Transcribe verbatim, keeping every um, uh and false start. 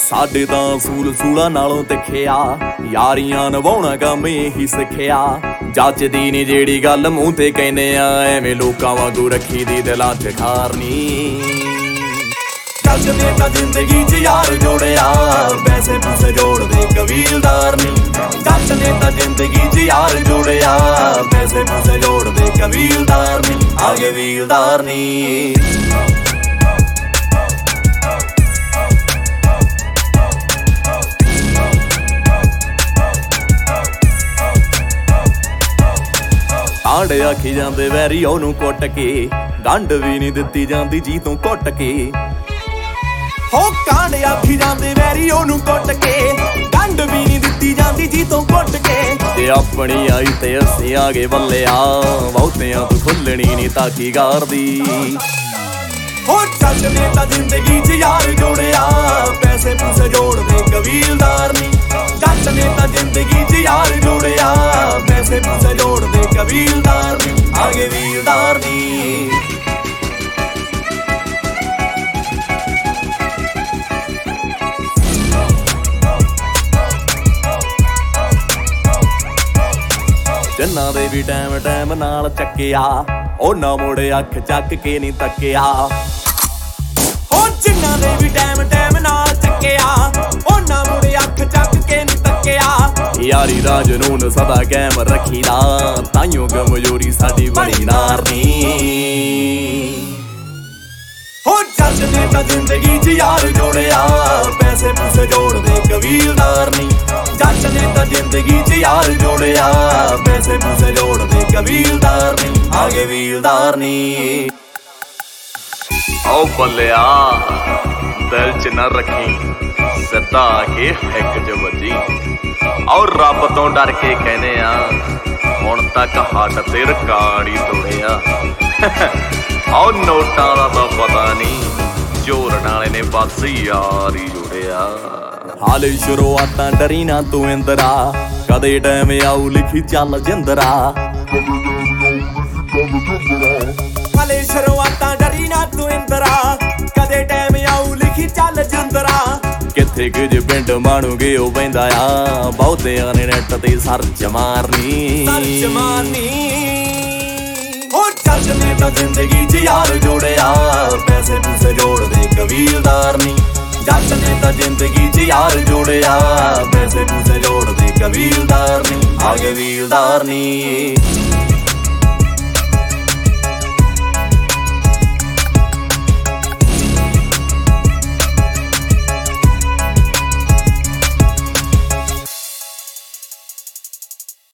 ਸਾਡੇ ਤਾਂ ਸੂਲ ਸੂਲਾਂ ਨਾਲੋਂ ਤਿੱਖਿਆ, ਯਾਰੀਆਂ ਨਿਭਾਉਣਾ ਕੰਮ ਇਹੀ ਸਿੱਖਿਆ। ਜੱਚਦੀ ਨੀ ਜਿਹੜੀ ਗੱਲ ਮੂੰਹ ਤੇ ਕਹਿੰਦੇ ਆ, ਐਵੇਂ ਲੋਕਾਂ ਵਾਂਗੂ ਰੱਖੀ ਦੀ ਦਿਲਾਂ 'ਚ ਖਾਰਨੀ। ਜੱਜ ਨੇ ਤਾਂ ਜ਼ਿੰਦਗੀ 'ਚ ਯਾਰ ਜੋੜਿਆ, ਪੈਸੇ ਪੂਸੇ ਜੋੜਦੇ ਕਬੀਲਦਾਰ ਨੀ। ਜੱਜ ਨੇ ਤਾਂ ਜ਼ਿੰਦਗੀ 'ਚ ਯਾਰ ਜੋੜਿਆ, ਪੈਸੇ ਪੂਸੇ ਜੋੜਦੇ ਕਬੀਲਦਾਰ ਨੀ। ਆਗੇ ਵੀਲਦਾਰ ਨੀ। ਕਾਂਡ ਆਖੀ ਜਾਂਦੇ ਵੈਰੀ ਉਹਨੂੰ ਕੁੱਟ ਕੇ, ਗੰਢ ਵੀ ਨੀ ਦਿੱਤੀ ਜਾਂਦੀ ਜੀ ਤੋਂ ਘੁੱਟ ਕੇ। ਹੋ ਕਾਂਡ ਆਖੀ ਜਾਂਦੇ ਵੈਰੀ ਉਹਨੂੰ ਕੁੱਟ ਕੇ, ਗੰਢ ਵੀ ਨੀ ਦਿੱਤੀ ਜਾਂਦੀ ਜੀ ਤੋਂ ਘੁੱਟ ਕੇ। ਤੇ ਆਪਣੀ ਆਈ ਤੇ ਅਸੀਂ ਆ ਗਏ ਬੱਲਿਆ, ਬਹੁਤਿਆਂ ਤੋਂ ਖੁੱਲਣੀ ਨੀ ਤਾਕੀ ਗਾਰਦੀ। ਹੋ ਜੱਜ ਨੇ ਤਾਂ ਜ਼ਿੰਦਗੀ 'ਚ ਯਾਰ ਜੋੜਿਆ, ਪੈਸੇ ਪੂਸੇ ਜੋੜਦੇ ਕਬੀਲਦਾਰ ਨੀ। ਜੱਜ ਨੇ ਤਾਂ ਜ਼ਿੰਦਗੀ 'ਚ ਯਾਰ ਜੋੜਿਆ, ਪੈਸੇ ਪੂਸੇ ਜੋੜਦੇ ਕਬੀਲਦਾਰ ਨੀ। ਆਗੇ ਵੀਲਦਾਰ ਨੀ। ਜਿੰਨਾਂ ਦੇ ਵੀ ਟਾਈਮ ਟਾਈਮ ਨਾਲ ਚੱਕਿਆ, ਉਹਨਾਂ ਮੋੜੇ ਅੱਖ ਚੱਕ ਕੇ ਨੀ ਤੱਕਿਆ। ਹੋ ਜਿੰਨਾਂ ਦੇ ਵੀ ਟਾਈਮ ਟਾਈਮ ਨਾਲ ਚੱਕਿਆ, ਉਹਨਾਂ ਮੋੜੇ ਅੱਖ ਚੱਕ ਕੇ ਨੀ ਤੱਕਿਆ। ਯਾਰੀ ਦਾ ਜਨੂਨ ਸਦਾ ਕਾਇਮ ਰੱਖੀਦਾ, ਤਾਈਓ ਕਮਜ਼ੋਰੀ ਸਾਡੀ ਬਣੀ ਨਾਰਨੀ। ਹੋ ਜੱਜ ਨੇ ਤਾਂ ਜ਼ਿੰਦਗੀ 'ਚ ਯਾਰ ਜੋੜਿਆ, ਪੈਸੇ ਪੂਸੇ ਜੋੜਦੇ ਕਬੀਲਦਾਰ ਨੀ। ਜੱਜ ਨੇ ਤਾਂ ਜ਼ਿੰਦਗੀ 'ਚ ਯਾਰ ਜੋੜਿਆ, ਪੈਸੇ ਪੂਸੇ ਜੋੜਦੇ ਕਬੀਲਦਾਰ ਨੀ। ਆਗੇ ਵੀਲਦਾਰ ਨੀ। ਓ ਬੱਲਿਆ ਦਿਲ 'ਚ ਨਾ ਰੱਖੀ, ਸਿੱਧਾ ਆ ਕੇ ਹਿੱਕ 'ਚ ਵੱਜੀ। ਔਰ ਰੱਬ ਤੋਂ ਡਰ ਕੇ ਕਹਿੰਦੇ ਆ, ਹੁਣ ਤੱਕ ਹੱਡ ਤੇ ਰਿਕਾਰਡ ਹੀ ਤੋੜਿਆ। ਔਰ ਨੋਟਾਂ ਦਾ ਤਾਂ ਪਤਾ ਨੀ, ਜੋੜਨ ਵਾਲੇ ਨੇ ਬਸ ਯਾਰ ਹੀ ਜੋੜਿਆ। ਹਾਲੇ ਸ਼ੁਰੂਆਤਾਂ ਡਰੀ ਨਾ ਤੂੰ ਇੰਦਰਾ, ਕਦੇ ਟਾਈਮ ਆਊ ਲਿਖੀ ਚੱਲ ਜਿੰਦਰਾ। ਹਾਲੇ ਸ਼ੁਰੂਆਤਾਂ ਡਰੀ ਨਾ ਤੂੰ ਇੰਦਰਾ, ਕਦੇ ਟਾਈਮ ਆਊ ਲਿਖੀ ਚੱਲ ਜਿੰਦਰਾ। ਕਿੱਥੇ ਕੁਝ ਪਿੰਡ ਮਾਣੂਗੇ ਉਹ ਬਹਿੰਦਾ ਆ, ਬਹੁਤਿਆਂ ਨੇ ਨੈਟ ਤੇ ਸਰਚ ਮਾਰਨੀ ਸਰਚ ਮਾਰਨੀ। ਹੋ ਜੱਜ ਨੇ ਤਾਂ ਜ਼ਿੰਦਗੀ 'ਚ ਯਾਰ ਜੋੜਿਆ, ਪੈਸੇ ਪੂਸੇ ਜੋੜਦੇ ਕਬੀਲਦਾਰ ਨੀ। ਜੱਜ ਨੇ ਤਾਂ ਜ਼ਿੰਦਗੀ 'ਚ ਯਾਰ ਜੋੜਿਆ, ਪੈਸੇ ਪੂਸੇ ਜੋੜਦੇ ਕਬੀਲਦਾਰ ਨੀ। ਆਗੇ ਵੀਲਦਾਰ ਨੀ।